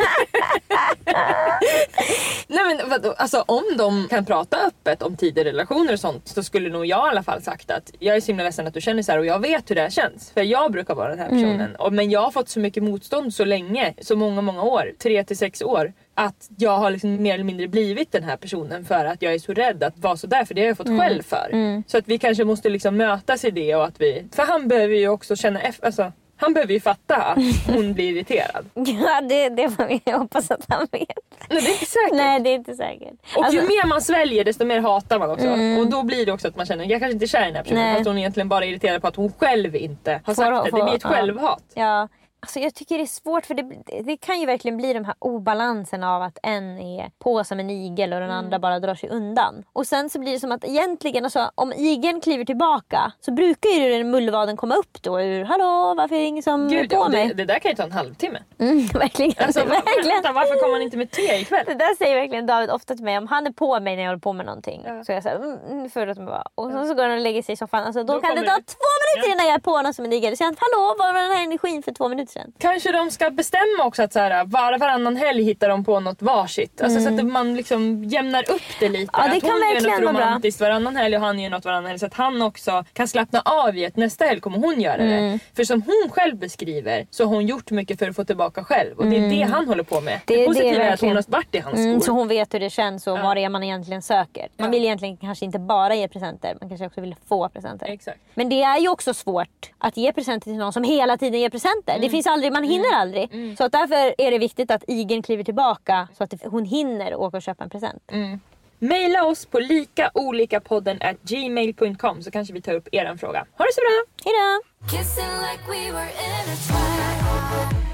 Nej men vadå? Alltså om de kan prata öppet om tidigare relationer och sånt så skulle nog jag i alla fall sagt att jag är så himla ledsen att du känner så här och jag vet hur det här känns. För jag brukar vara den här personen. Mm. Och, men jag har fått så mycket motstånd så länge, så många många år, tre till sex år. Att jag har liksom mer eller mindre blivit den här personen för att jag är så rädd att vara så där. För det har jag fått mm. själv för. Mm. Så att vi kanske måste liksom mötas i det. Och att vi, för han behöver ju också känna efter, alltså, han behöver ju fatta att hon blir irriterad. Ja, det, det får vi hoppas att han vet. Nej, det är inte säkert. Nej, det är inte säkert. Och alltså, ju mer man sväljer desto mer hatar man också. Mm. Och då blir det också att man känner, jag kanske inte är kär i den här personen. Nej. Fast hon är egentligen bara irriterad på att hon själv inte har sagt det. Det blir ett ja. självhat. Ja. Alltså jag tycker det är svårt för det, det kan ju verkligen bli de här obalansen av att en är på som en igel och den mm. andra bara drar sig undan. Och sen så blir det som att egentligen, alltså, om igeln kliver tillbaka så brukar ju den mullvaden komma upp då ur, hallå, varför är det ingen som Gud, är på det, mig? Det där kan ju ta en halvtimme. Mm, verkligen. Alltså, verkligen. Varför, varför kommer man inte med te ikväll? Det där säger verkligen David ofta till mig. Om han är på mig när jag håller på med någonting ja. så jag säger mm, för att bara. Och så, så går han och lägger sig i soffan. Alltså, då, då kan det ta det. två minuter ja. innan jag är på honom som en igel. Så jag hallå, var var den här energin för två minuter trend. Kanske de ska bestämma också att så här, var, varannan helg hittar de på något varsitt. Alltså Mm. så att man liksom jämnar upp det lite. Ja, det att kan hon gör verkligen något vara bra. romantiskt varannan helg och han gör något varannan helg. Så att han också kan slappna av i att nästa helg kommer hon göra Mm. det. För som hon själv beskriver så har hon gjort mycket för att få tillbaka själv. Och det är det han håller på med. Det- Det, det är positiva är att hon verkligen- har varit i hans skor. Mm, så hon vet hur det känns och Ja. vad det är man egentligen söker. Man Ja. vill egentligen kanske inte bara ge presenter, man kanske också vill få presenter. Exakt. Men det är ju också svårt att ge presenter till någon som hela tiden ger presenter. Det finns aldrig, man hinner aldrig. Så att därför är det viktigt att Igen kliver tillbaka så att hon hinner åka och köpa en present. Maila oss på likaolikapodden at gmail dot com så kanske vi tar upp er fråga. Ha det så bra! Hejdå! Kissing like we were in a twilight.